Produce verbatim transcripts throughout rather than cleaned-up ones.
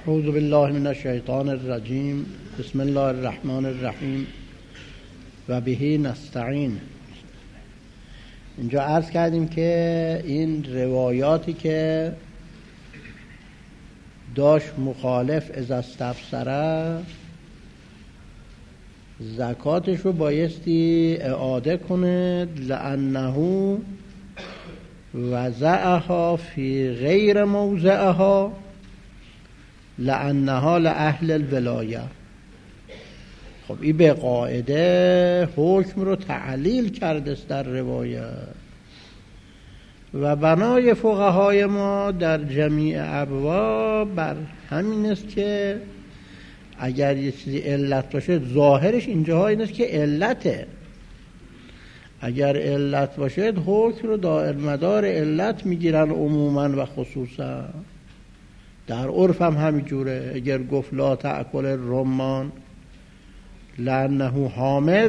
اعوذ بالله من الشیطان الرجیم. بسم الله الرحمن الرحیم و به نستعین. اینجا عرض کردیم که این روایاتی که داشت مخالف اذا استفسره زکاتش رو بایستی اعاده کنه، لانه وضعها فی غیر موضعها لانها لأهل الولایه. خب این به قاعده حکم رو تعلیل کرده است در روایت و بنای فقهای ما در جمیع ابواب بر همین است که اگر یه چیزی علت باشه ظاهرش اینجاها این است که علته. اگر علت باشه حکم رو دائر مدار علت میگیرن عموما و خصوصا. در عرف هم همینجوره. اگر گفت لا تأکل الرمان لأنه حامض،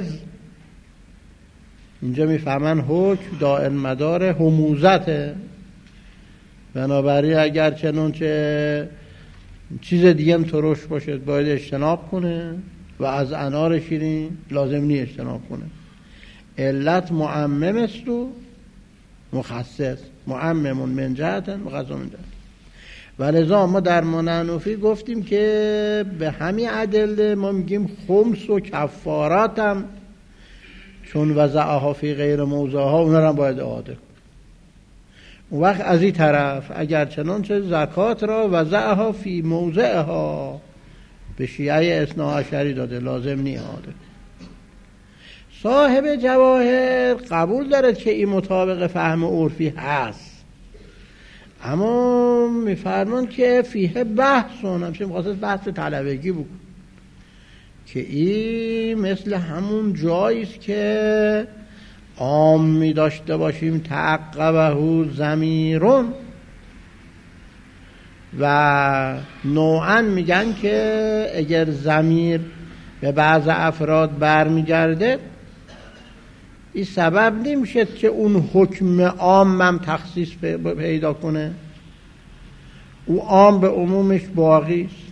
اینجا میفهمن حکم دائر مدار هموزته. بنابراین اگر چنانچه چیز دیگه هم ترش باشه باید اجتناب کنه و از انار شیرین لازم نی اجتناب کنه. علت معمم است و مخصص. معمم من جهت مخصص من جهت. ولذا ما در منعنفی گفتیم که به همین ادله ما میگیم خمس و کفارات هم چون وضعها فی غیر موضعها اونا هم باید اعاده کنیم. اون وقت از این طرف اگر چنانچه زکات را وضعها فی موضعها به شیعه اثنا عشری داده لازم نی اعاده. صاحب جواهر قبول دارد که این مطابق فهم عرفی هست، اما میفرمان که فیه بحثون، همچنین میخواست بحث طلبگی بکن که این مثل همون جاییست که عام می داشته باشیم تعقبه ضمیرون و نوعا میگن که اگر ضمیر به بعض افراد برمیگرده این سبب نمیشه که اون حکم عام هم تخصیص پیدا کنه. او عام به عمومش باقی است.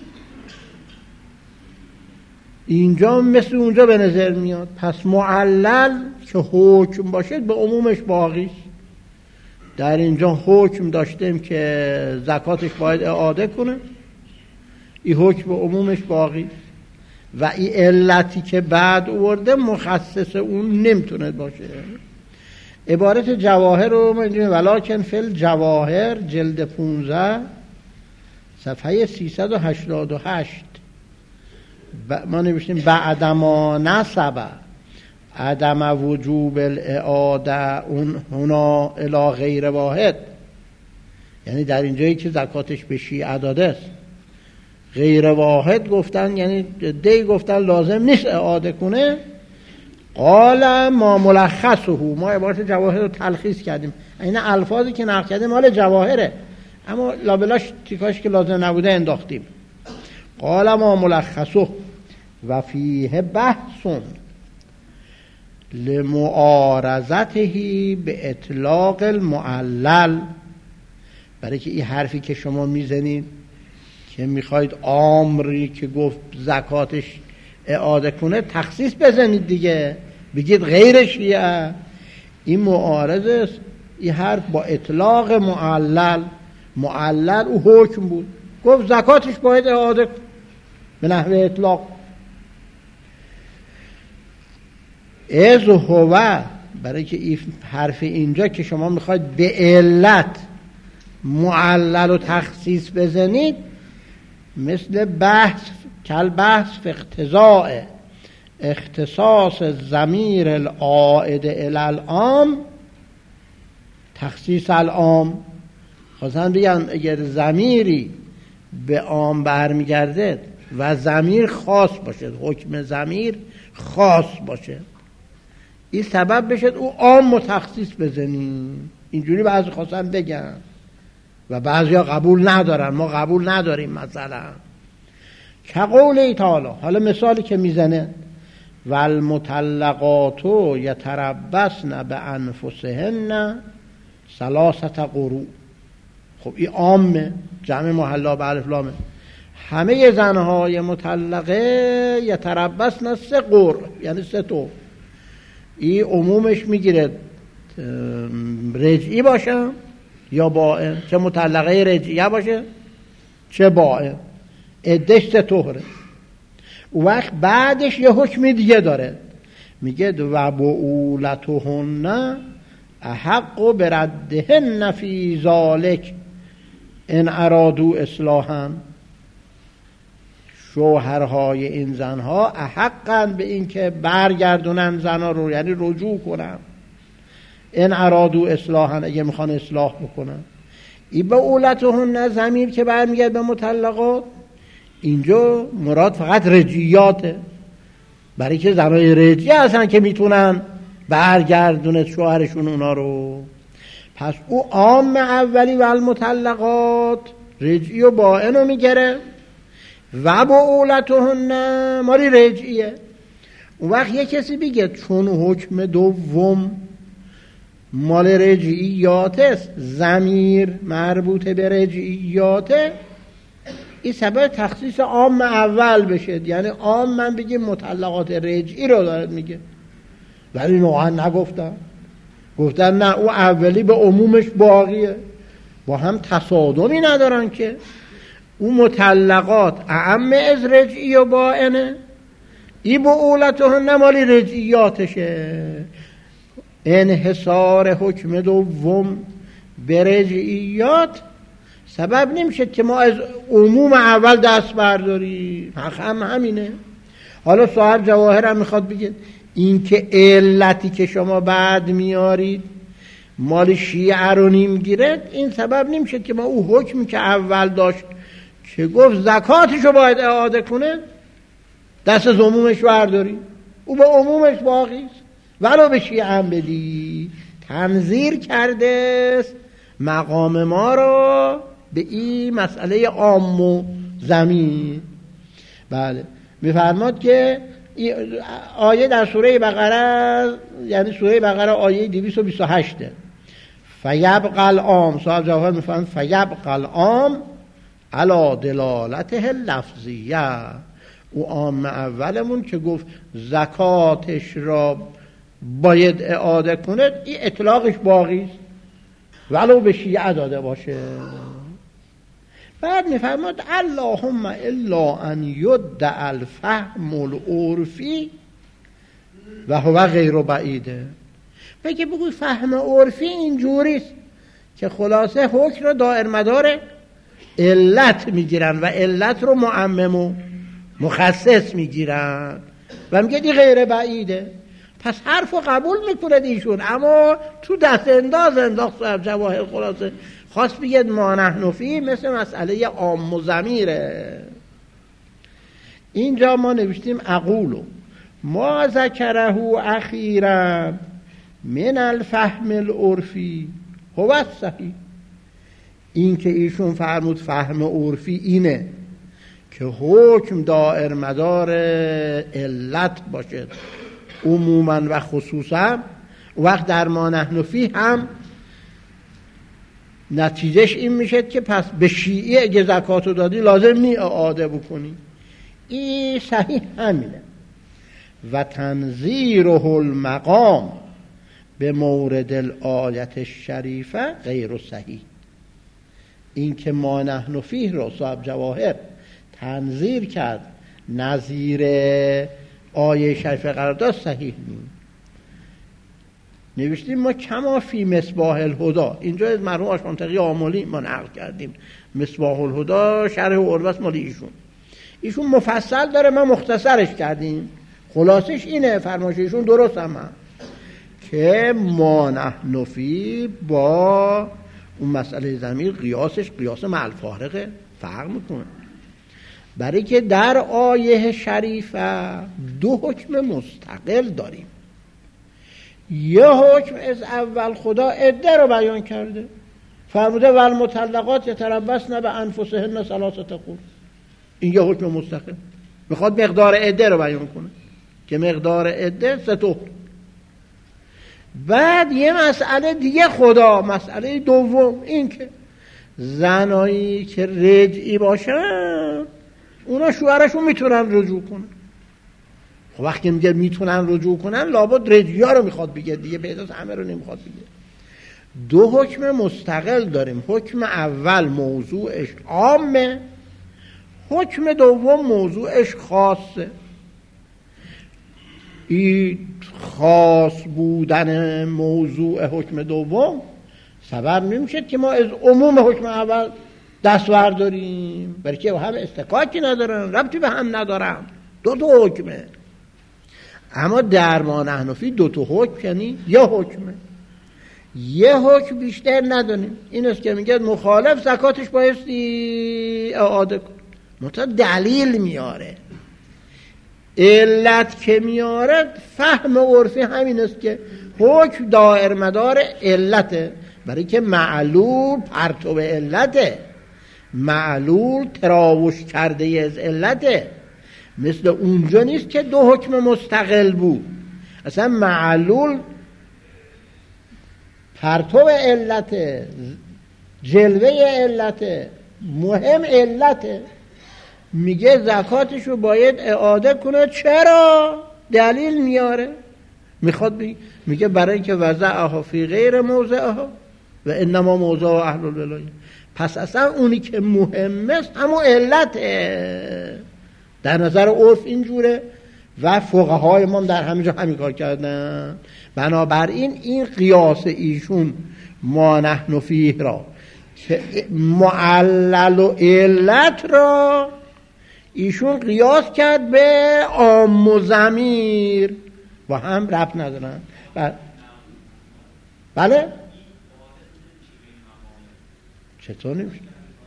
اینجا مثل اونجا به نظر میاد. پس معلل که حکم باشه به عمومش باقی است. در اینجا حکم داشتیم که زکاتش باید اعاده کنه، این حکم به عمومش باقی است و این علتی که بعد آورده مخصص اون نمیتونه باشه. عبارت جواهر رو ما اینجا ولکن فی الجواهر جلد پانزده صفحه سیصد و هشتاد و هشت ما نوشتیم بعدما نسبه عدم وجوب الاعاده اون هنا الی غیر واحد، یعنی در اینجایی که زکاتش به شیعه داده است غیر واحد گفتن، یعنی دی گفتن لازم نیست اعاده کنه. قال ما ملخصه، ما عبارت جواهر رو تلخیص کردیم. این الفاظی که نقل کردیم مال جواهره، اما لابلاش تیکاش که لازم نبوده انداختیم. قال ما ملخصه و فیه بحث لمعارضته به اطلاق المعلل. برای که این حرفی که شما میزنید که میخواید عامری که گفت زکاتش اعاده کنه تخصیص بزنید دیگه، بگید غیر شیعه، این معارض است. این حرف با اطلاق معلل، معلل او حکم بود، گفت زکاتش باید اعاده کنه به نحو اطلاق. از هو، برای که این حرف اینجا که شما میخواید به علت معلل و تخصیص بزنید مثل بحث کل بحث فی اقتضاء اختصاص ضمیر العائد الی العام تخصیص العام. خواستن بگن اگر ضمیری به عام برمیگرده و ضمیر خاص باشه، حکم ضمیر خاص باشه، این سبب بشه او عام متخصیص بزنیم. اینجوری بعضی خواستن بگن و بعضی ها قبول ندارن. ما قبول نداریم. مثلا که قوله تعالی، حالا مثالی که میزنه والمطلقات یتربصن بانفسهن ثلاثه قروء. خب این عامه، جمع محلا به الف لامه. همه زنهای مطلقه یتربصن سه قرء، یعنی سه طور. این عمومش میگیره رجعی باشه یا بائن، چه مطلقه رجعیه باشه چه بائن، عده‌اش سه طوره. اون وقت بعدش یه حکم دیگه داره، میگه و بعولتهن احق بردهن فی ذالک ان ارادوا اصلاحا. شوهرهای این زنها احقن به این که برگردونن زنها رو، یعنی رجوع کنن، ان ارادوا اصلاحا، اگه میخوان اصلاح بکنن. این بعولتهن ضمیر که برمیگرد به مطلقات، اینجا مراد فقط رجعیاته، برای که زنهای رجعی هستن که میتونن برگردونه شوهرشون اونا رو. پس او عام اولی و المطلقات رجعی و بائن رو میگره و بعولتهن مالی رجعیه. اون وقت یه کسی بگه چون حکم دوم مال رجعیات است، ضمیر مربوط به رجعیاته، این سبب تخصیص عام اول بشه، یعنی عام من بگیم مطلقات رجعی رو دارد میگه، ولی نوعا نگفتن، گفتن نه او اولی به عمومش باقیه، با هم تصادمی ندارن که. او مطلقات اعم از رجعی و بائنه، ای بعولتهن مالی رجعیاتشه. انحصار حکم دوم به رجعیات سبب نمیشه که ما از عموم اول دست برداریم، حق هم همینه. حالا صاحب جواهر هم میخواد بگه این که علتی که شما بعد میارید مال شیعه رو نمیگیره، این سبب نمیشه که ما او حکمی که اول داشت که گفت زکاتشو باید اعاده کنه دست از عمومش برداریم، او به عمومش باقیست، ولو به شیعه هم بدی. تنظیر کرده مقام ما رو به این مسئله عام و زمین. بله میفرماد که آیه در سوره بقره، یعنی سوره بقره آیه دویست و بیست و هشت، فیبقى العام، صاحب جواهر میفرماد فیبقى العام علی دلالته لفظیه. او عام اولمون که گفت زکاتش را باید اعاده کنه، این اطلاقش باقیست ولو به شیعه داده باشه. بعد میفرماد اللهم الا ان یدعى الفهم العرفی و هو غیر بعیده. بگه بگوی فهم عرفی اینجوریست که خلاصه حکم رو دائر مدار علت میگیرن و علت رو معمم و مخصص میگیرن و میگه دی غیر بعیده. پس حرف رو قبول میکنه ایشون، اما تو دست انداز انداخت صاحب جواهر خلاصه خواست بگید ما نحن فیه مثل مسئله عام و ضمیره. اینجا ما نوشتیم اقولو ما ذکره اخیرا من الفهم العرفی هو الصحیح. این که ایشون فرمود فهم عرفی اینه که حکم دائر مدار علت باشه عموما و خصوصا، وقت در ما نحن فیه هم نتیجهش این میشه که پس به شیعه اگه زکاتو دادی لازم نی اعاده بکنی. این صحیح همینه. و تنظیره المقام به مورد الآیت الشریفه غیر صحیح. این که ما نحن فیه رو صاحب جواهر تنظیر کرد نظیر آیه شریفه قرار داد صحیح نیست. نوشتیم ما کما فی مصباح الهدی، اینجا از مرحوم آشمانتقی آملی ما نقل کردیم. مصباح الهدی شرح عروة مال ایشون، ایشون مفصل داره، ما مختصرش کردیم. خلاصش اینه، فرمایش ایشون درست هم هست که ما نحن فی با اون مسئله ضمیر قیاسش قیاس مع الفارقه فرق میکنه، برای که در آیه شریفه دو حکم مستقل داریم. یه حکم از اول خدا عده رو بیان کرده، فرموده والمطلقات یتربصن بانفسهن ثلاثه قروء. این یه حکم مستقل میخواد مقدار عده رو بیان کنه که مقدار عده سه طور. بعد یه مسئله دیگه خدا، مسئله دوم، این که زنایی که رجعی باشن اونا شوهرشون میتونن رجوع کنن. خب وقتی میگه میتونن رجوع کنن لابد رجوع رو میخواد بگه دیگه، پیداست همه رو نمیخواد بگه. دو حکم مستقل داریم. حکم اول موضوعش عامه، حکم دوم موضوعش خاصه. این خاص بودن موضوع حکم دوم سبب نمیشه که ما از عموم حکم اول دست برداریم، برای که هم استکاکی ندارن، ربطی به هم ندارن، دو تا حکمه. اما در ما حنفی دو تا حکم یعنی یه حکمه، یه حکم بیشتر نداریم. این است که میگه مخالف زکاتش بایستی اعاده کن، منتها دلیل میاره. علت که میاره فهم عرفی همین است که حکم دائر مدار علته، برای که معلول پرتو علته، معلول تراوش کرده از علته. مثل اونجا نیست که دو حکم مستقل بود، اصلا معلول پرتو علته، جلوه علته، مهم علته. میگه زکاتشو باید اعاده کنه. چرا؟ دلیل میاره. میخواد بی... میگه برای که وضعها فی غیر موضعها و انما موضع اهل الولایه. پس اصلا اونی که مهم است همون علته. در نظر عرف اینجوره و فقهای ما در همه جا همین کار کردن. بنابراین این قیاس ایشون ما نحن فیه را که معلل و علت را ایشون قیاس کرد به عام و ضمیر و هم ربط ندارن. بله چطور نمیشه؟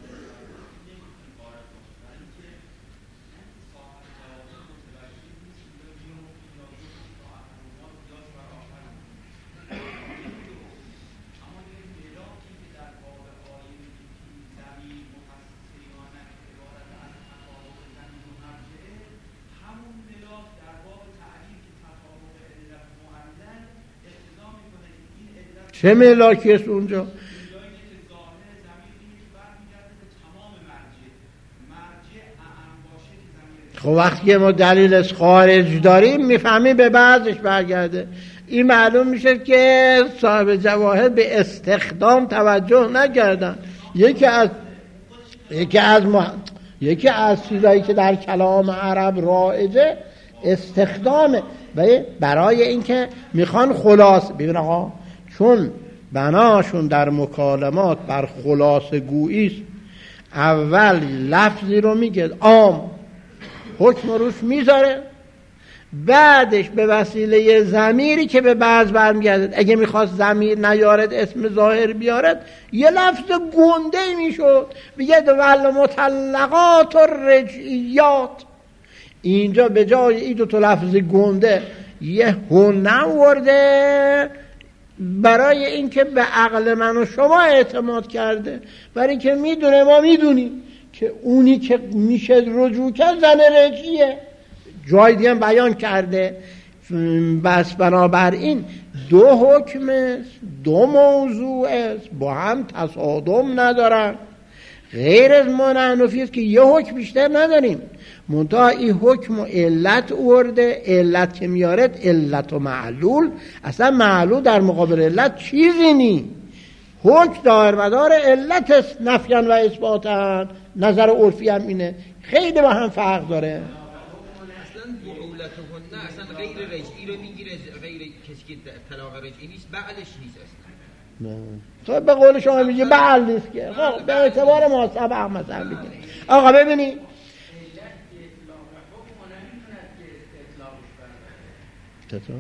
چه ملاکی است اونجا؟ خب وقتی ما دلیل از خارج داریم میفهمیم به بعضش برگرده. این معلوم میشه که صاحب جواهر به استخدام توجه نکردن. یکی از یکی از مح... یکی از چیزایی که در کلام عرب رایجه استخدامه، برای اینکه میخوان خلاص. ببین آقا، چون بناشون در مکالمات بر خلاصه گویی است، اول لفظی رو میگه عام، حکم روش میذاره، بعدش به وسیله ضمیری که به بعض برمیگرده، اگه میخواست ضمیر نیارد اسم ظاهر بیارد یه لفظ گنده میشد، میگه ول مطلقات و رجعیات. اینجا به جای این دو تا لفظ گنده یه هنم ورده برای اینکه به عقل من و شما اعتماد کرده، برای اینکه میدونه ما میدونیم که اونی که میشه رجوع کرد زن رجعیه. جای دیگه بیان کرده. بس بنابراین دو حکم است، دو موضوع است، با هم تصادم ندارن. غیر از ما حنفی است که یه حکم بیشتر نداریم، منتها این حکم و علت ورده. علت که میارد علت و معلول، اصلا معلول در مقابل علت چیزی نی. حکم دائر مدار علت است، نفیان و اثباتن. نظر عرفی هم اینه، خیلی با هم فرق داره. اصلا بعولتهن اصلا غیر رجعی رو میگیره، غیر کسی که طلاق رجعی نیست بعلش نیست اصلا. تو به قول شما میگه بعل نیست که. خب به اعتبار ما سبع مثلا بگیره. آقا ببینی چطور؟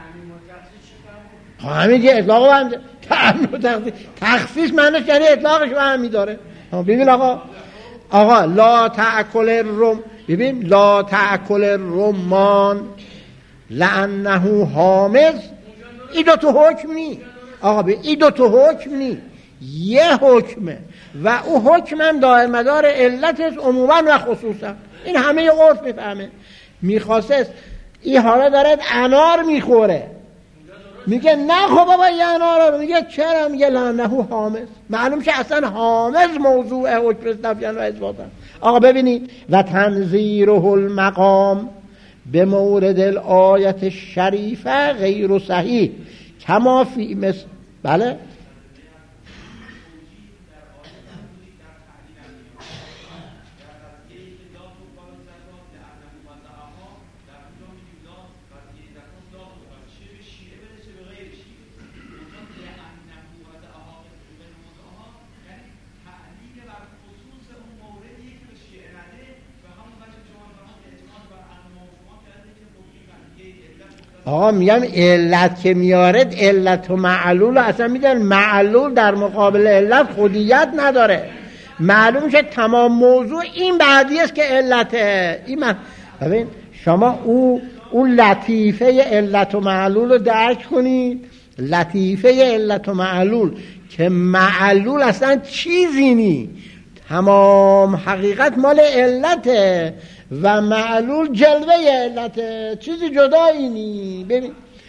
همین که اطلاق هم تعمیم و تخصیص. تخصیص معنیش یعنی اطلاقش رو هم میداره. ببین آقا، آقا لا تأکل الرم، ببین لا تأکل الرمان لأنه حامض، این دو تا حکم نی. آقا ببین این دو تا حکم نی، یه حکمه و او حکم هم دائر مدار علت است عموما و خصوصا. این همه عرف میفهمه. میخواسته این حالا دارد انار میخوره، میگه نه خب بابا یه انار رو، میگه چرا؟ میگه لعنه حامض. معلوم شه اصلا حامض موضوع حکم نفیان و اثباتن. آقا ببینید و تنظیره المقام به مورد الآیت شریفه غیر صحیح کما فی مثل بله آقا میگم علت که میارد علت و معلول اصلا میدن معلول در مقابل علت خودیت نداره، معلوم شد تمام موضوع این بعدی است که علته. این من ببین شما او اون لطیفه علت و معلول رو درک کنید، لطیفه علت و معلول که معلول اصلا چیزی نی، تمام حقیقت مال علته و معلول جلوه علته، چیزی جدایی نی. ببین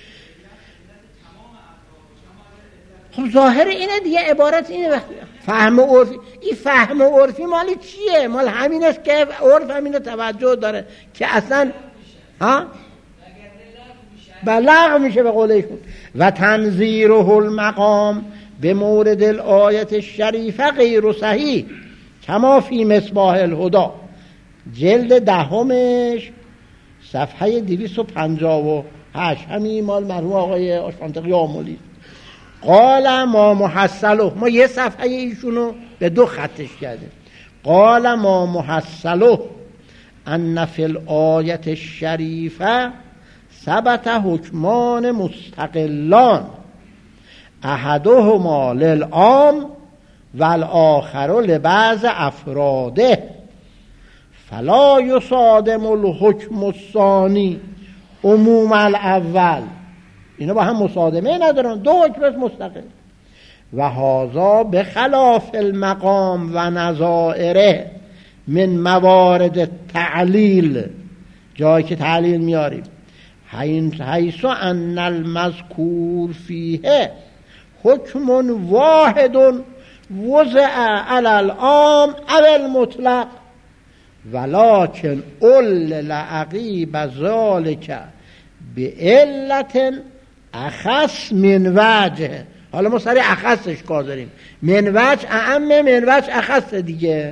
خب ظاهر اینه دیگه، عبارت اینه. فهم عرفی، این فهم عرفی مال چیه؟ مال همین است که عرف همینو توجه داره که اصلا ها بلغ میشه به قول ایشون. و تنظیره المقام به مورد الآیت شریفه غیر صحیح کما فی مصباح الهدی جلد دهمش صفحه دویست و پنجاه و هشت، همین مال مرحوم آقای آشفانتقی آملی. قال ما محصله، ما یه صفحه ایشونو به دو خطش کردیم. قال ما محصله ان فی الآیت الشریفه ثبت حکمان مستقلان احدهما للعام والآخر لبعض افراده فلا یصادم الحکم الثانی عموم الاول. اینا با هم مصادمه ندارن، دو حکم مستقل. و هذا بخلاف المقام و نظائره من موارد التعلیل، جایی که تعلیل میاریم، حیث ان المذکور فیه حکم واحد وضع علی العام او المطلق ولکن علل عقیب ذلک بعلت اخص من وجه. حالا ما سر اخصش کار داریم، من وجه اعم من وجه اخص دیگه.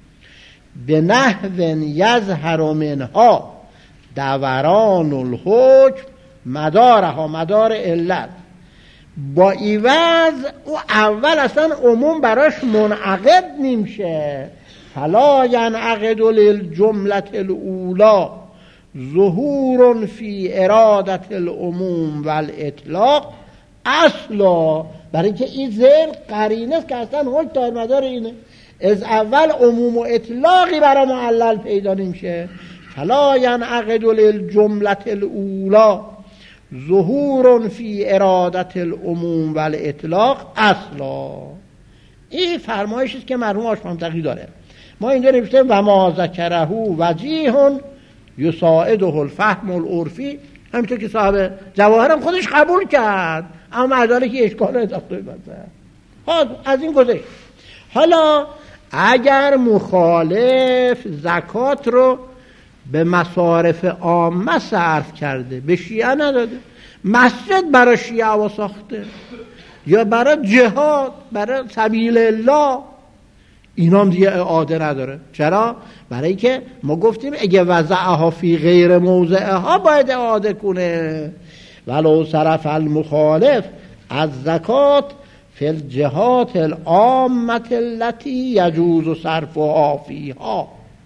به نحو یظهر منها دوران الحکم مدارها، مدار علت، با ایواز او اول اصلا عموم براش منعقد نمیشه. فلا ینعقد للجملة الاولی ظهور فی ارادت العموم والاطلاق اصلا، برای اینکه این ذهن قرینه است که اصلا حکم دار مدار اینه، از اول عموم و اطلاقی برای معلل پیدا نمیشه. فلا ینعقد للجملة الاولی ظهور فی ارادت العموم والاطلاق اصلا. این فرمایشی است که مرحوم آشفانتقی داره. ما اینجا نوشتیم و ما ذکره وجیه یساعده الفهم العرفی، همینطور که صاحب جواهرم خودش قبول کرد، اما مدارک اشکال اضافه بزن. ها از این گذشت. حالا اگر مخالف زکات رو به مصارف عامه صرف کرده، به شیعه نداده، مسجد برای شیعه و ساخته یا برای جهاد، برای سبیل الله، اینا هم دیگه اعاده نداره. چرا؟ برای که ما گفتیم اگه وضعها فی غیر موضعها باید اعاده کنه. ولو صرف المخالف از زکات فی الجهات العامة التي یجوز صرفها فیها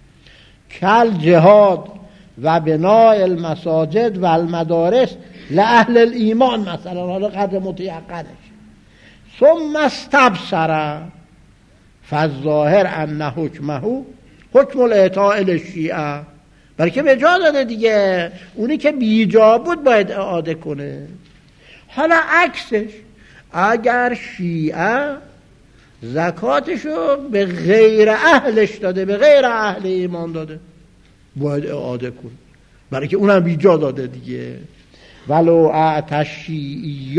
کل جهاد و بناء المساجد و المدارس لأهل الایمان مثلا، حالا قدر متیقنش. ثم استبصر فالظاهر ان حکمه حکم الاعطاء للشیعه، برای که به جا داده دیگه، اونی که بیجا بود باید اعاده کنه. حالا عکسش، اگر شیعه زکاتشو به غیر اهلش داده، به غیر اهل ایمان داده، باید اعاده کن، برای که اونم بیجا داده دیگه. ولو اعطى الشیعی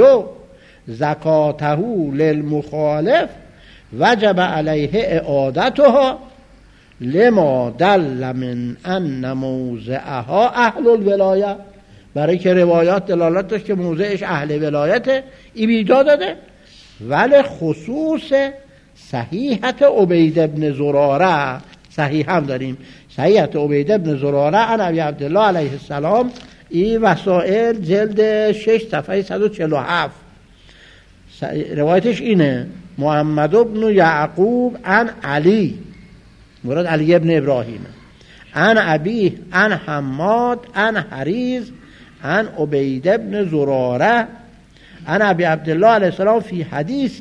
زکاته للمخالف وجب علیه اعادتها لما دل من ان موضعها اهل الولایه، برای که روایات دلالت داشت که موضعش اهل ولایته، ای بیجا داده. ولی خصوص صحیحت عبید ابن زراره، صحیح هم داریم، صحیحت عبید ابن زراره عن ابی عبدالله علیه السلام، این وسائل جلد شش صفحه صد و چهل و هفت، روایتش اینه: محمد ابن یعقوب عن علی، مراد علی ابن ابراهیم، عن ابی عن حماد عن حریز عن عبید ابن زراره عن ابی عبدالله علیه السلام فی حدیث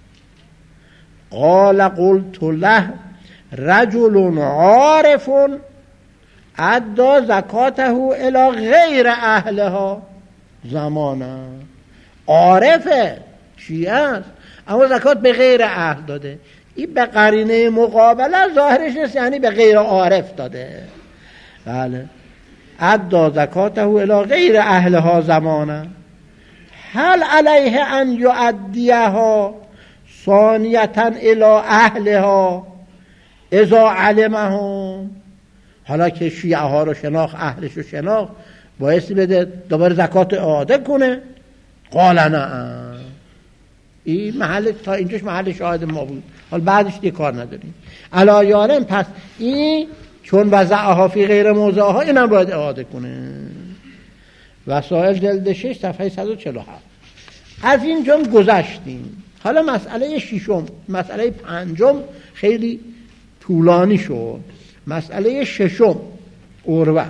قال قلت له رجل عارف ادى زکاته الی غیر اهلها زمانا. عارفه، شیعه است، اما زکات به غیر اهل داده. این به قرینه مقابله ظاهرش نیست، یعنی به غیر عارف داده. بله، ادى زکاته الی غیر اهلها زمانا هل علیه ان یؤدیها ثانیة الی اهلها اذا علمهم. حالا که شیعه ها رو شناخت، اهلش رو شناخت، بایستی بده دوباره زکات اعاده کنه. قال نعم. این محل، تا اینجاش محل شاهد ما بود، حالا بعدش دیگه کار نداریم. علا یارم، پس این چون وضعها فی غیر موضعها، اینم باید اعاده کنه. وسائل جلد شش صفحه صد و چهل و هفت. از اینجا گذشتیم. حالا مسئله ششم، مسئله پنجم خیلی طولانی شد. مسئله ششم، عروه،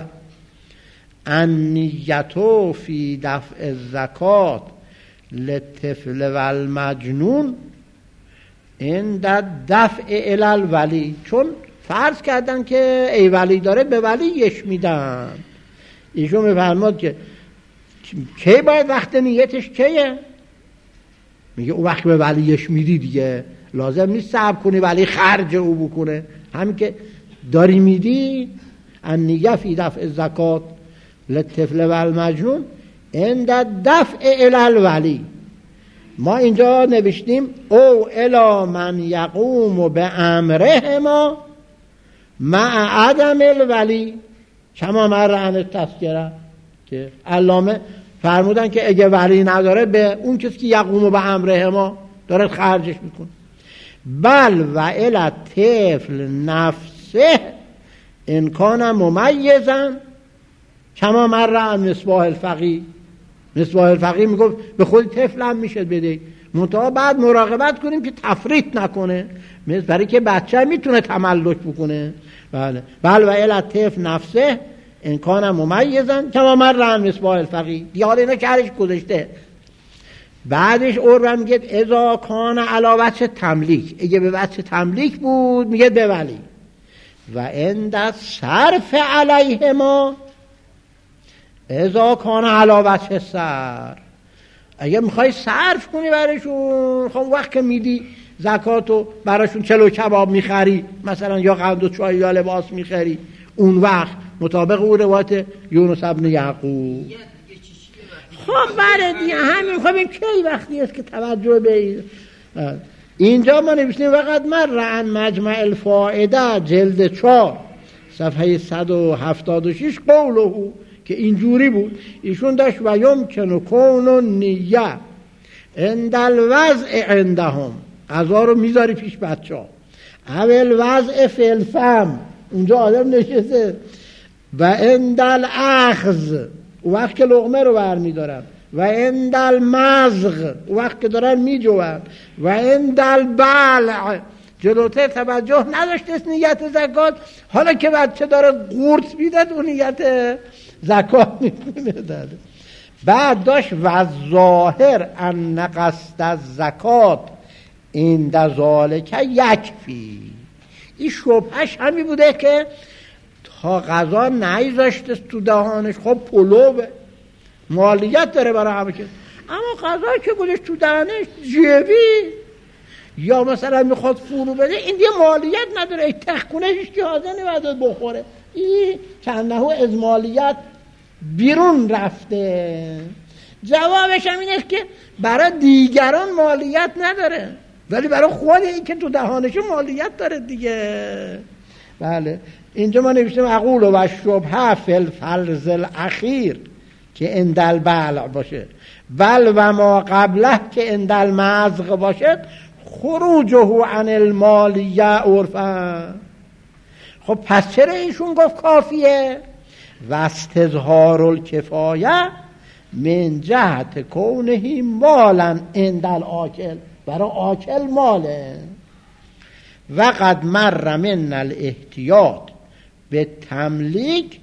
النیتو فی دفع الزکات للطفل و المجنون عند دفع الی الولی. چون فرض کردن که ای ولی داره، به ولیش میدن. ایشون میفرماد که کی باید وقت نیتش کیه؟ میگه اون وقت به ولیش میدی دیگه، لازم نیست صبر کنی ولی خرج او بکنه، همین که داری میدی. النیه فی دفع الزکات للطفل و المجنون عند دفع الی الولی. ما اینجا نوشتیم او الی من یقوم به امرهما مع عدم الولی کما مر عن التذکره، که علامه فرمودن که اگه ولی نداره به اون کسی که یقوم به امرهما داره خرجش میکنه. بل و الی طفل نفسه ان کان ممیزا کما مر عن مصباح الفقیه. مصباح الفقیه میگفت به خود طفل هم میشه بده، منتها بعد مراقبت کنیم که تفریط نکنه، برای که بچه میتونه تملک بکنه. بله، بل و الی طفل نفسه ان کان ممیزا کما مر عن مصباح الفقیه. دیگه حالا اینا چرش گذاشته. بعدش اور میگه اذا کان علی وجه تملیک، اگه به وجه تملیک بود میگه به ولی. و عند صرف علیهما اذا کان علی وجه صرف، اگه میخوای صرف کنی براشون، خب وقت که میدی زکاتو براشون چلو کباب میخری مثلا، یا قند و چای یا لباس میخری، اون وقت مطابق اون روایت یونس ابن یعقوب. خب برای دیگه همین خواهیم کی وقتی است که توجه به اینجا ما نوشتیم وقت مر عن مجمع الفائده جلد چهار صفحه صد و هفتاد و شش قوله که اینجوری بود. ایشون داشت و یمکن کون نیه عند الوضع عندهم، غذا رو میذاری پیش بچه ها، اول وضع فی الفم، اونجا آدم نشسته، و عند الاخذ، وقت که لقمه رو برمی دارن، و عند المزغ، وقت که دارن می جوان، و عند البلع، جلوتر توجه نداشت نیت زکات، حالا که بچه داره قورت میداد اون نیت زکات میداد. بعد داشت و ظاهر ان قصد الزکات عند ذالک یکفی. این شبهش همی بوده که تا غذا نیذاشته تو دهانش، خب پلوه مالیت داره برای همه که، اما غذا که گذاشت تو دهانش جیبی یا مثلا میخواد فرو بده، این دیگه مالیت نداره، ای تخکونه هیچ که حاضر نمیاد بخوره، این چندهو از مالیت بیرون رفته. جوابش هم اینه که برای دیگران مالیت نداره، ولی برای خود این که تو دهانش مالیت داره دیگه. بله اینجا ما نوشتیم اقول و شبهه فی الفلز الاخیر که اندل بلع باشه، بل و ما قبله که اندل مزق باشد، خروجه عن المالیه عرفا. خب پس چرا ایشون گفت کافیه؟ و استظهار الکفایه من جهت کونه مالا اندل آکل، برای آکل ماله. و قد مر من الاحتیاط به تملیک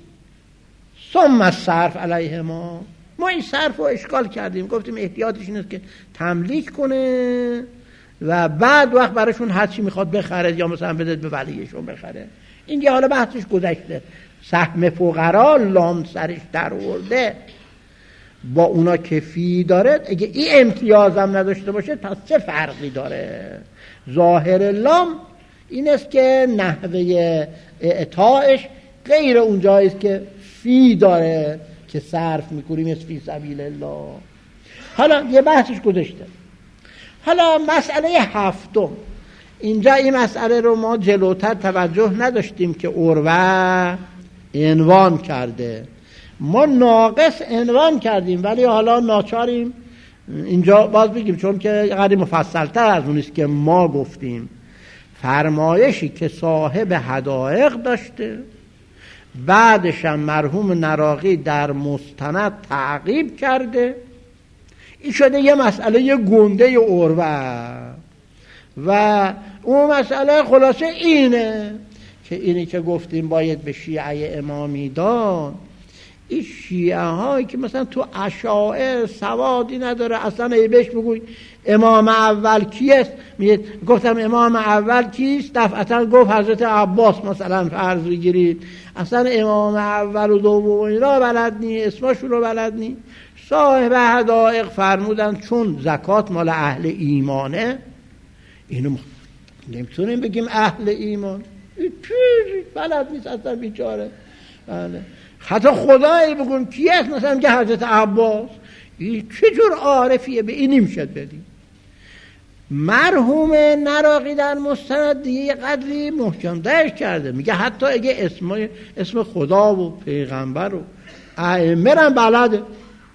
ثم الصرف علیه ما. ما این صرف رو اشکال کردیم، گفتیم احتیاطش اینه که تملیک کنه و بعد وقت براشون هر چی میخواد بخره یا مثلا بده به ولیشون بخره. این دیگه حالا بحثش گذشته. سهم فقرا لام سرش در ورده با اونا که فی داره، اگه این امتیاز هم نداشته باشه پس چه فرقی داره؟ ظاهر لام این است که نحوه اعطایش غیر اونجایی است که فی داره که صرف میکنیم از فی سبیل الله. حالا یه بحثش گذاشته. حالا مسئله هفتم، اینجا این مسئله رو ما جلوتر توجه نداشتیم که عروه عنوان کرده، ما ناقص عنوان کردیم ولی حالا ناچاریم اینجا باز بگیم چون که قدری مفصلتر از اونیست که ما گفتیم. فرمایشی که صاحب حدائق داشته، بعدش هم مرحوم نراقی در مستند تعقیب کرده، این شده یه مسئله یه گنده عروه. و اون مسئله خلاصه اینه که اینی که گفتیم باید به شیعه امامی داد. این شیعه هایی که مثلا تو اشاعر سوادی نداره، اصلا ای بهش بگوی امام اول کیست، میگه گفتم امام اول کیست، دفعتا گفت حضرت عباس مثلا فرض بگیرید، اصلا امام اول و دوم اینا بلد نی، اسمشون رو بلد نی. صاحب حدائق فرمودن چون زکات مال اهل ایمانه، اینو نمیتونیم بگیم اهل ایمان، بلد نیست اصلا بیچاره. بله حتی خدایی بگون کیست، مثلا میگه حضرت عباس، این چجور عارفیه؟ به این نمیشد بدیم. مرحوم نراقی در مستند دیگه یه قدری محکم درش کرده، میگه حتی اگه اسم اسم خدا و پیغمبر و ائمه هم بلده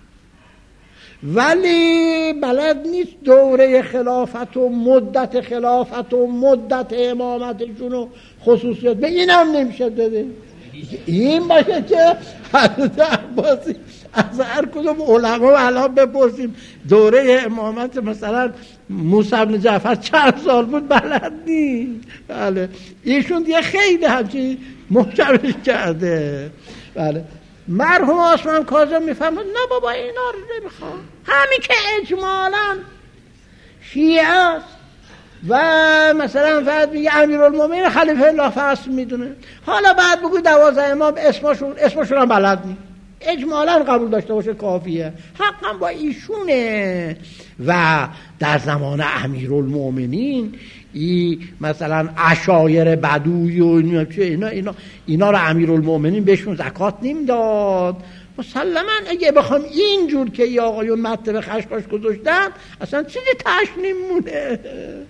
ولی بلد نیست دوره خلافت و مدت خلافت و مدت امامتشون و خصوصیات، به این هم نمیشه بده. این باشه که حضرت عباسی از هر کدوم علما الان بپرسیم دوره امامت مثلا موسی بن جعفر چند سال بود بلد نیست. بله ایشون دیگه خیلی همچین محکمش کرده. بله مرحوم عثمان کاظم میفهمد نه بابا اینا رو نمیخوام، همین که اجمالا شیعه است و مثلا فقط میگه امیرالمومنین خلیفه الله فصل میدونه، حالا بعد بگو دوازده امام اسمشون اسمشون هم بلد نیست، اجمالا قبول داشته باشه کافیه، حقا با ایشونه. و در زمان امیرالمومنین ای مثلا عشایر بدوی و اینا اینا اینا رو امیرالمومنین بهشون زکات نمیداد. مسلما اگه بخوام اینجور که ای آقایون مطلب خشخاش گذاشتن اصلا چیزی تش نمونه.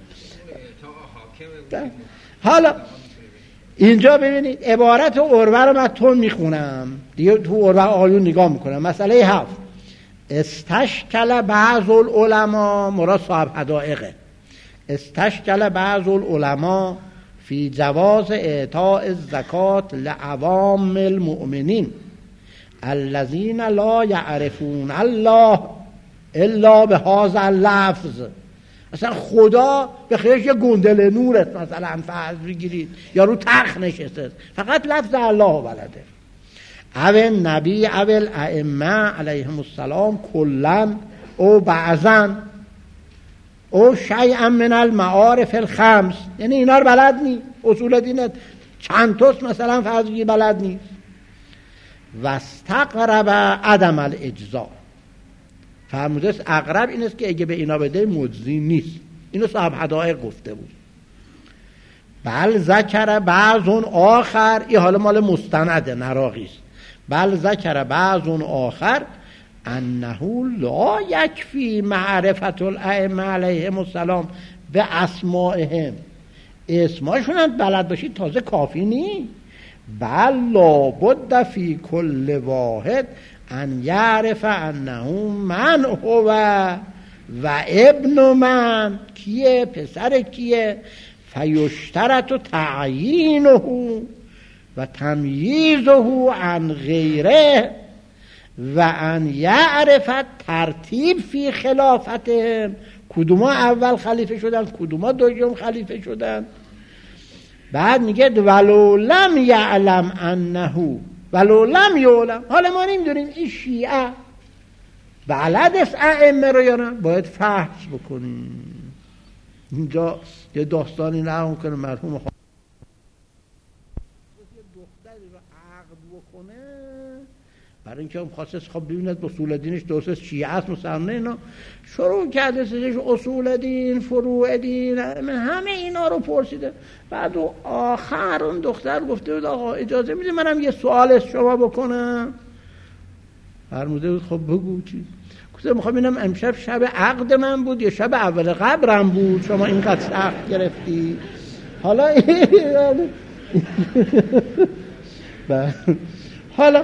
حالا اینجا ببینید عبارت عروه رو من تون میخونم دیگه، تو عروه آقایون نگاه میکنم. مسئله هفت، استشکل بعض العلماء، مراد صاحب حدائقه، استشکل بعض العلماء فی جواز اعطاء الزکات لعوام المؤمنین الذین لا یعرفون الله الا بهذا اللفظ. اصلا خدا به خیرش یه گندل نورست مثلا فرض بگیرید یا رو تخت نشسته فقط لفظ الله بلده، او نبی او الائمه علیهم السلام کلن او بعضن او شیئا من المعارف الخمس، یعنی اینا رو بلد نی، اصول دینت چند توست مثلا فرض بگیرید بلد نیست. و استقرب عدم الاجزاء، فرموده است اقرب این است که اگه به اینا بده مجزی نیست. اینو صاحب حدائق گفته بود. بل ذکر بعضون آخر، این حالا مال مستند نراقی است، بل ذکر بعضون آخر انه لا یکفی معرفت الائمه علیهم السلام به اسمائهم اسماشون هم بلد باشید تازه کافی نی، بل لابد فی کل واحد ان یعرف انه من هو و ابن من، کیه؟ پسر کیه؟ فیشترط تعیینه و تمییزه عن غیره و ان یعرف ترتیب فی خلافتهم، کدوما اول خلیفه شدن کدوما دوم خلیفه شدن. بعد میگه ولو لم یعلم انه ولو لم یعلم، حالا ما نمیدونیم این شیعه بلد است ائمه رو یا نه، باید فحص بکنیم. اینجا یه داستانی نقل میکنه مرحوم خواهر یه دختری رو عقد بکنه برای اینکه اون خواست خب ببیند اصول دینش درست شیعه است مسلمانه، اینا شروع کرده سرش اصول دین فروع دین همه اینا رو پرسیده. بعد و آخر اون دختر گفته بود آقا اجازه میده منم یه سوال از شما بکنم؟ فرموده بود خب بگو. چی؟ گفته میخوام ببینم امشب شب عقد من بود یا شب اول قبرم بود شما اینقدر سخت گرفتی؟ حالا حالا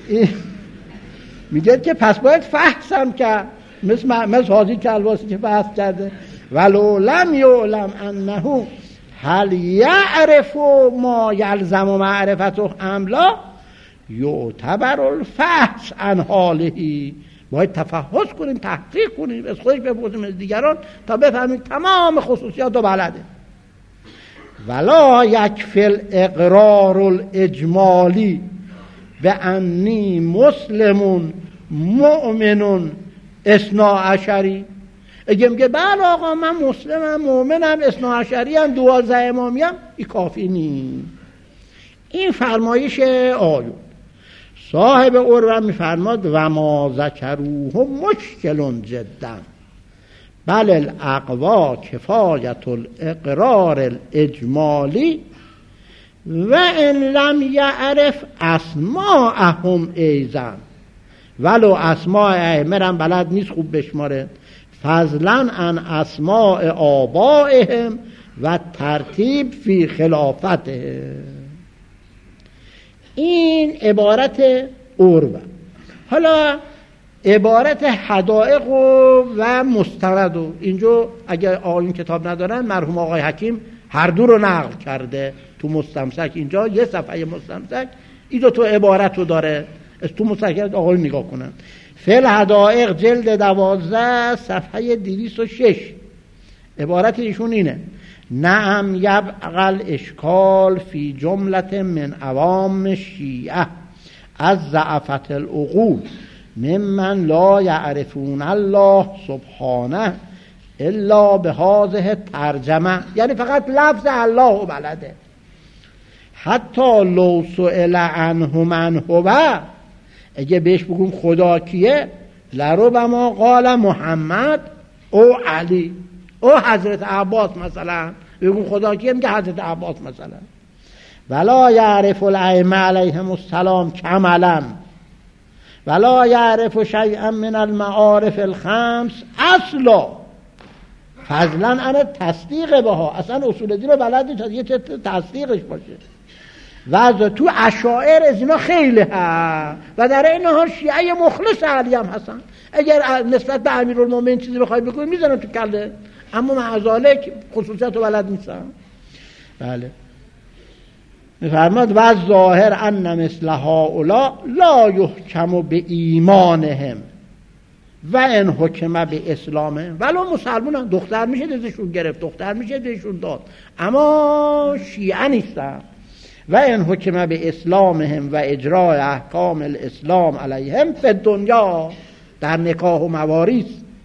میگه که پس باید فحصم که مثل مثل حاجی کلواسی که فحص کرده ولو لم یعلم انه هل یعرف ما یلزم معرفته ام لا یعتبر الفحص عن حاله، باید تفحص کنیم تحقیق کنیم از خودش بپرسیم از دیگران تا بفهمیم تمام خصوصیات رو بلده. ولا یکفی الاقرار الاجمالی به انی مسلمون مؤمنون اثنا عشری، اگه میگه بله آقا من مسلمم مؤمنم اثنا عشری هم دوازده امامی هم، این کافی نی. این فرمایش آیون. صاحب عروه میفرماد و ما ذکروه مشکل جدا بل الاقوا کفایت الاقرار الاجمالی و ان لم یعرف اسماءهم ایزن، ولو اسماء ائمه هم بلد نیست خوب بشماره، فضلا عن اسماء آبائهم و ترتیب فی خلافتهم. این عبارت عروه. حالا عبارت حدائق و مستند و اینجا اگر آقایون کتاب ندارن مرحوم آقای حکیم هر دو رو نقل کرده تو مستمسک. اینجا یه صفحه مستمسک این دو تو عبارت رو داره، از تو مستمسک آقایون نگاه کنن. فعل حدائق جلد دوازده صفحه دویست و شش عبارت ایشون اینه: نعم یبقل اشکال فی جملت من عوام شیعه از ضعفت العقول ممن لا یعرفون الله سبحانه الا به هذه ترجمه، یعنی فقط لفظ الله بلده. حتی لو سئل عنه من هو، اگه بهش بگم خدا کیه، لربما قال محمد او علی او حضرت عباس مثلا، بگم خدا کیه میگه حضرت عباس مثلا. ولا یعرف الائمه علیهم السلام کملا ولا یعرف شیئا من المعارف الخمس اصلا فضلا عن تصدیق بها، اصلا اصول دین رو بلد نیست یه تصدیقش باشه. و تو اشاعر از اینا خیلی هست و در این حال شیعه مخلص علی هم هستن. اگر نسبت به امیرالمومنین چیزی بخوای بگوی میزنن تو کله، اما مع ذالک خصوصیت رو بلد نیستن. بله میفرماد و ظاهر ان مثل هؤلاء لا یحکم به ایمانهم و ان حکم به اسلامه، ولو مسلمانان دختر میشه دزشون گرفت دختر میشه دزشون داد، اما شیعه نیستن. و ان حکم به اسلامهم و اجرای احکام الاسلام علیهم فی الدنیا، در نکاح و مواریث.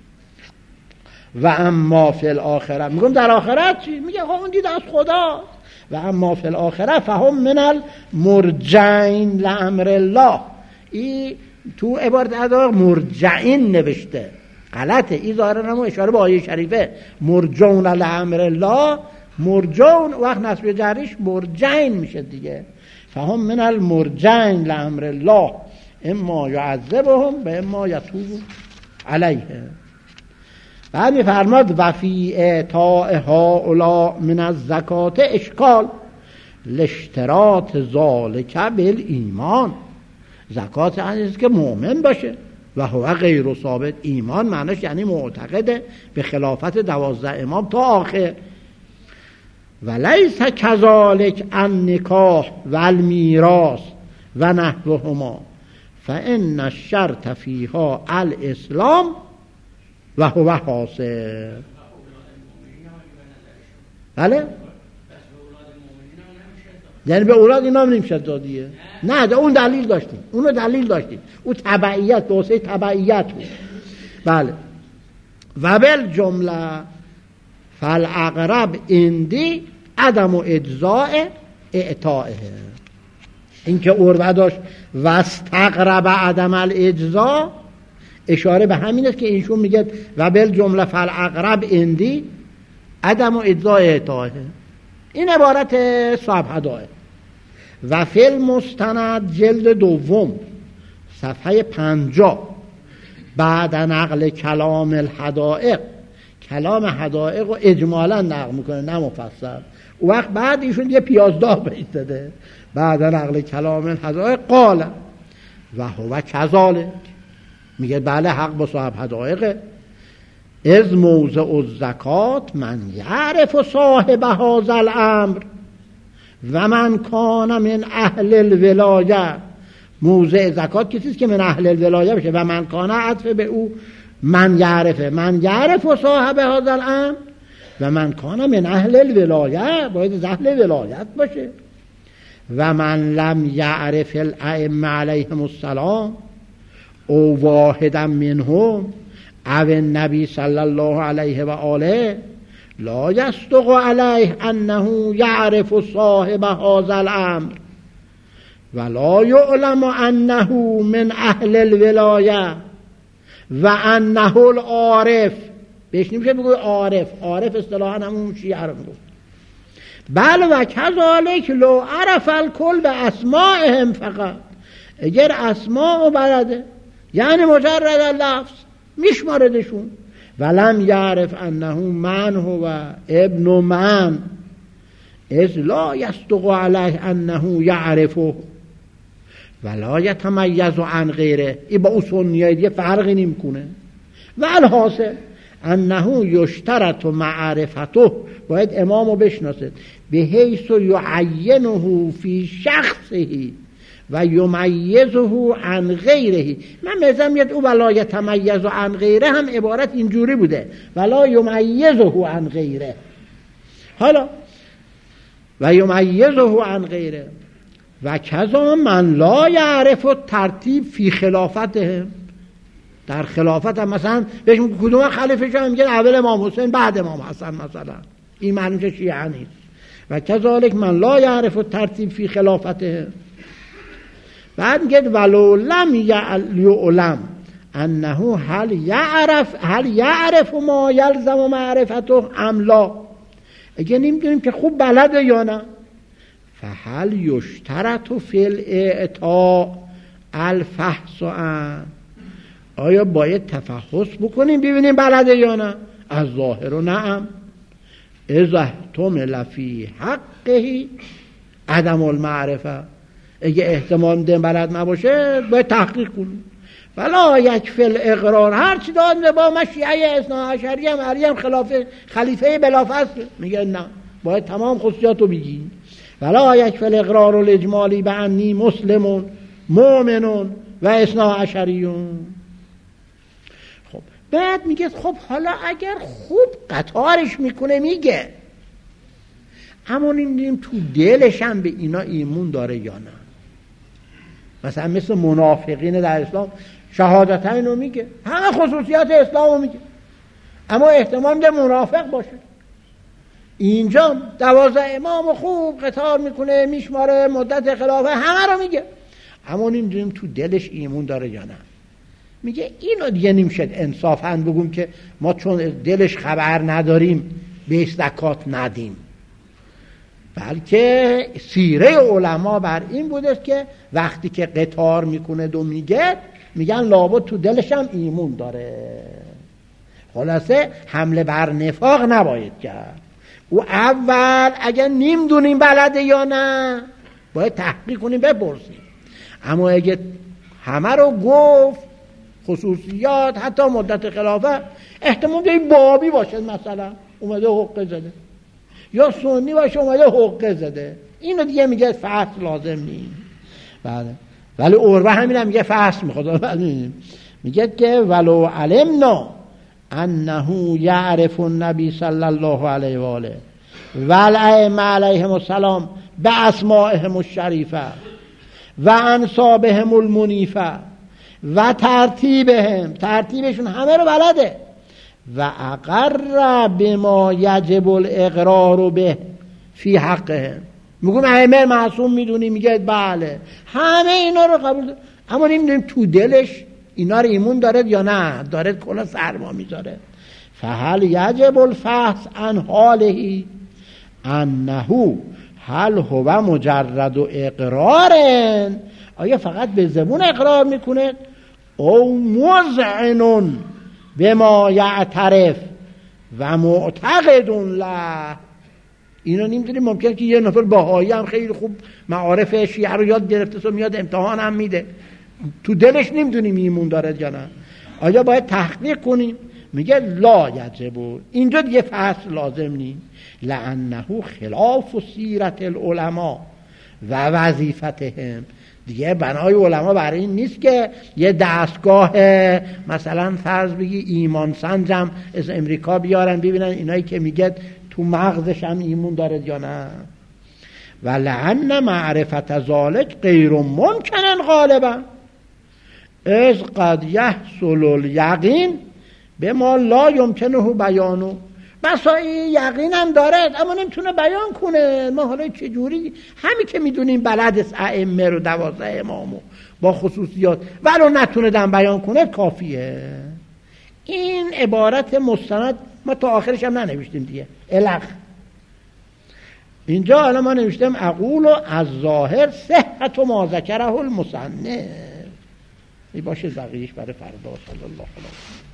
و اما فی الاخره، میگم در آخرت چی؟ میگه اون دید از خدا. و اما فی الاخره فهم من المرجعین لامر الله، این تو عبارت ادار مرجعین نوشته غلطه، این ظاهرا هم اشاره به آیه شریفه مرجعون لامر الله، مرجعون وقت نصب جریش مرجعین میشه دیگه. فهم من المرجعین لامر الله اما یعذبهم و اما یتوب علیه. بعد میفرماد و فی اعطاء هؤلاء من الزکات اشکال لاشتراط ذالک بالایمان. زکات است که مؤمن باشه و هو غیر ثابت. ایمان معنیش یعنی معتقده به خلافت دوازده امام تا آخر. و لیس کذالک النکاح و المیراث و نحوهما فان الشرط فیها الاسلام و هو حاصل. بله یعنی به اولاد اینا هم نمیشه دادیه. نه ده اون دلیل داشتیم، اونو دلیل داشتیم، اون تبعیت به واسه تبعیت بود. بله و بل جمله فالاقرب اندی عدم و اجزاء اعطائه. این که عروه داشت و استقرب عدم الاجزاء اشاره به همین است که اینشون میگه و بل جمله فالاقرب اندی عدم و اجزاء اعطائه. این عبارت صاحب هدایه. و فی المستند جلد دوم صفحه پنجاه بعد نقل کلام الحدائق، کلام حدائق رو اجمالا نقل میکنه نه مفصل. و وقت بعد ایشون یه پیازداه بیت داده بعد نقل کلام الحدائق قال و هو کذالک. میگه بله حق با صاحب حدائقه. از موضع الزکات من یعرف صاحب هذا الامر و من کان من اهل الولایه. موضع زکات کسیست که من اهل الولایه بشه و من کان عطف به او من یعرفه. من یعرف صاحب هذا الامر و من کان من اهل الولایه، باید از اهل ولایت باشه. و من لم یعرف الائمه علیهم السلام او واحدا منهم او النبی صلی الله علیه و آله لا یصدق علیه انه یعرف صاحب هذا الامر ولا یعلم انه من اهل الولایه و انه العارف. بهش نمیشه بگوی عارف، عارف اصطلاحا همون شیعه رو میگفت. بل و کذالک لو عرف الکل به اسمائهم فقط. اگر اسماء بلده یعنی مجرد لفظ میشماردشون. ولم یعرف انه من هو ابن من اذ لا یصدق علیه انه یعرفه ولا یتمیز عن غیره. این با اون سنیه دیگه فرقی نمیکنه. و الحاصل انه یشترط معرفته، باید امامو بشناسد به حیث یعینه فی شخصه و یمیزه عن غیره. من میزم یاد او ولا یتمیز عن غیره هم عبارت اینجوری بوده ولا یمیزه عن غیره. حالا و یمیزه عن غیره و کذا من لا یعرف ترتیب فی خلافته. در خلافت هم مثلا بهش کدوم خلیفه شد میگه اول امام حسین بعد امام حسن مثلا، این معنی که شیعه نیست. و کذالک من لا یعرف ترتیب فی خلافته. بعد میگه ولو لم یعلم انه هل یعرف هل یعرف ما یلزم معرفته ام لا. اگه نمیدونیم که خوب بلده یا نه. فهل یشترط فی الاعطاء الفحص عن. آیا باید تفحص بکنیم ببینیم بلده یا نه؟ از ظاهر و نعم. اذا احتمل فی حقه عدم المعرفه. اگه احتمال میده بلد نباشه باید تحقیق کنیم. ولا یکفی الاقرار. هر چی داد با ما شیعه اثنا عشری هم علی هم خلافه خلیفه بلافصل میگه نه، باید تمام خصوصیاتو بگی. ولا یکفی الاقرار الاجمالی به انی مسلمون مؤمنون و اثنا عشریون. خب بعد میگه خب حالا اگر خوب قطارش میکنه میگه همون این دیم تو دلش هم به اینا ایمون داره یا نه. مثلا مثل منافقین در اسلام شهادتین رو میگه، همه خصوصیات اسلام رو میگه، اما احتمال میده منافق باشه. اینجا دوازده امام خوب قطار میکنه میشماره مدت خلافه همه رو میگه، اما نمیدونیم تو دلش ایمون داره یا نه. میگه اینو دیگه نمیشه انصافاً بگیم که ما چون دلش خبر نداریم بهش زکات ندیم، بلکه سیره علما بر این بوده که وقتی که قطار میکنه و میگه میگن لابد تو دلش هم ایمون داره. خلاصه حمله بر نفاق نباید کرد. او اول اگر نمیدونیم بلده یا نه باید تحقیق کنیم بپرسیم. اما اگه همه رو گفت خصوصیات حتی مدت خلافه، احتمال داره بابی باشه مثلا اومده حقه زده، یا سنی باشه اومده حقه زده، اینو دیگه میگه فحص لازم نیست. بله ولی عروه همین هم میگه فحص میخواد. میگه که ولو علمنا انه یعرف النبی صلی الله علیه و آله و الائمه علیهم السلام باسمائهم الشریفه و انسابهم المنیفه و ترتیبهم، ترتیبشون همه رو بلده، و اقر بما یجب الاقرار به فی حقهم. میگم ائمه معصوم میدونی؟ میگه بله همه اینا رو قبول داره، اما نمیدونیم تو دلش اینا رو ایمون داره یا نه، داره کلا سرما میذاره. فهل یجب الفحص عن حاله انه هل هو مجرد و اقرارن، آیا فقط به زبون اقرار میکنه او مذعنون به ما یعترف و معتقدون له. اینو نمیدونیم. ممکنه که یه نفر بهایی هم خیلی خوب معارف شیعه رو یاد گرفته سو میاد امتحان هم میده، تو دلش نمیدونیم ایمون داره یا نه. آیا باید تحقیق کنیم؟ میگه لا یجب، اینجا دیگه فصل لازم نیست، لانه خلاف سیرت العلماء و وظیفتهم. دیگه بنای علما برای این نیست که یه دستگاه مثلا فرض بگی ایمان سنجم از امریکا بیارن ببینن اینایی که میگه تو مغزش هم ایمون داره یا نه. و لعن معرفت ذالک غیر ممکن غالبا از قد یحصل الیقین به ما لا یمکنه بیانو. بسا این یقین هم داره اما نمیتونه بیان کنه. ما حالا چجوری همین که میدونیم بلد است ائمه رو دوازده امامو با خصوصیات ولو نتونه دم بیان کنه کافیه. این عبارت مستند ما تا آخرش هم ننوشتیم دیگه الخ. اینجا الان ما نوشتیم اقول از ظاهر صحت ما ذکره المصنف. این باشه بقیهش برای فردا. صلی الله علیه و